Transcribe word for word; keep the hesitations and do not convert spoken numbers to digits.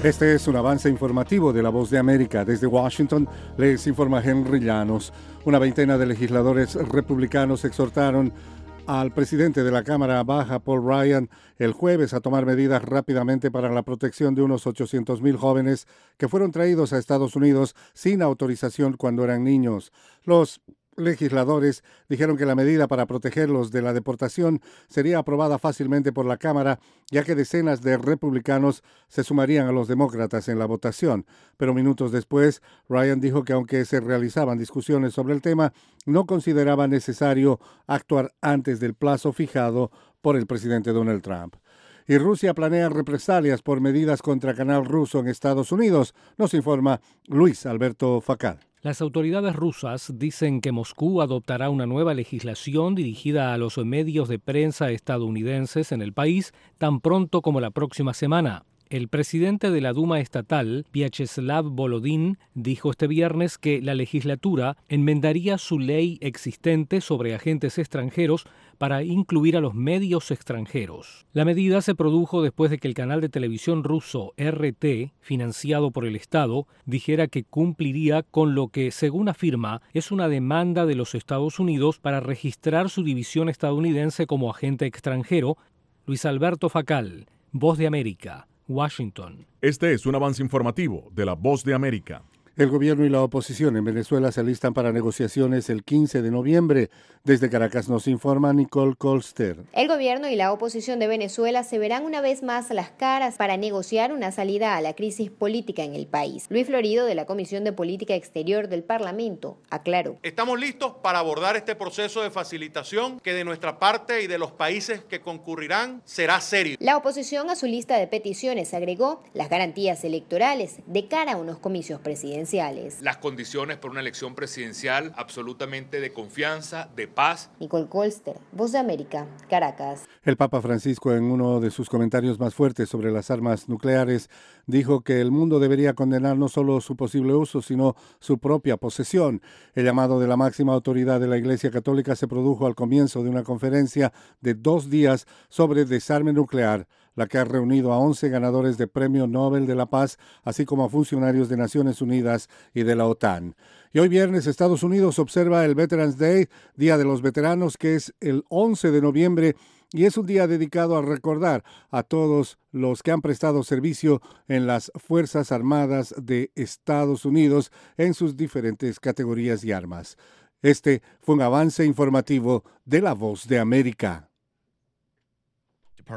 Este es un avance informativo de La Voz de América. Desde Washington les informa Henry Llanos. Una veintena de legisladores republicanos exhortaron al presidente de la Cámara Baja, Paul Ryan, el jueves a tomar medidas rápidamente para la protección de unos ochocientos mil jóvenes que fueron traídos a Estados Unidos sin autorización cuando eran niños. Los legisladores dijeron que la medida para protegerlos de la deportación sería aprobada fácilmente por la Cámara, ya que decenas de republicanos se sumarían a los demócratas en la votación. Pero minutos después, Ryan dijo que aunque se realizaban discusiones sobre el tema, no consideraba necesario actuar antes del plazo fijado por el presidente Donald Trump. Y Rusia planea represalias por medidas contra Canal Ruso en Estados Unidos, nos informa Luis Alberto Facal. Las autoridades rusas dicen que Moscú adoptará una nueva legislación dirigida a los medios de prensa estadounidenses en el país tan pronto como la próxima semana. El presidente de la Duma estatal, Vyacheslav Volodin, dijo este viernes que la legislatura enmendaría su ley existente sobre agentes extranjeros para incluir a los medios extranjeros. La medida se produjo después de que el canal de televisión ruso R T, financiado por el Estado, dijera que cumpliría con lo que, según afirma, es una demanda de los Estados Unidos para registrar su división estadounidense como agente extranjero. Luis Alberto Facal, Voz de América, Washington. Este es un avance informativo de La Voz de América. El gobierno y la oposición en Venezuela se alistan para negociaciones el quince de noviembre. Desde Caracas nos informa Nicole Colster. El gobierno y la oposición de Venezuela se verán una vez más las caras para negociar una salida a la crisis política en el país. Luis Florido, de la Comisión de Política Exterior del Parlamento, aclaró. Estamos listos para abordar este proceso de facilitación que de nuestra parte y de los países que concurrirán será serio. La oposición a su lista de peticiones agregó las garantías electorales de cara a unos comicios presidenciales. Las condiciones para una elección presidencial absolutamente de confianza, de paz. Nicole Colster, Voz de América, Caracas. El Papa Francisco, en uno de sus comentarios más fuertes sobre las armas nucleares, dijo que el mundo debería condenar no solo su posible uso, sino su propia posesión. El llamado de la máxima autoridad de la Iglesia Católica se produjo al comienzo de una conferencia de dos días sobre desarme nuclear, la que ha reunido a once ganadores de Premio Nobel de la Paz, así como a funcionarios de Naciones Unidas y de la OTAN. Y hoy viernes Estados Unidos observa el Veterans Day, Día de los Veteranos, que es el once de noviembre, y es un día dedicado a recordar a todos los que han prestado servicio en las Fuerzas Armadas de Estados Unidos en sus diferentes categorías y armas. Este fue un avance informativo de La Voz de América.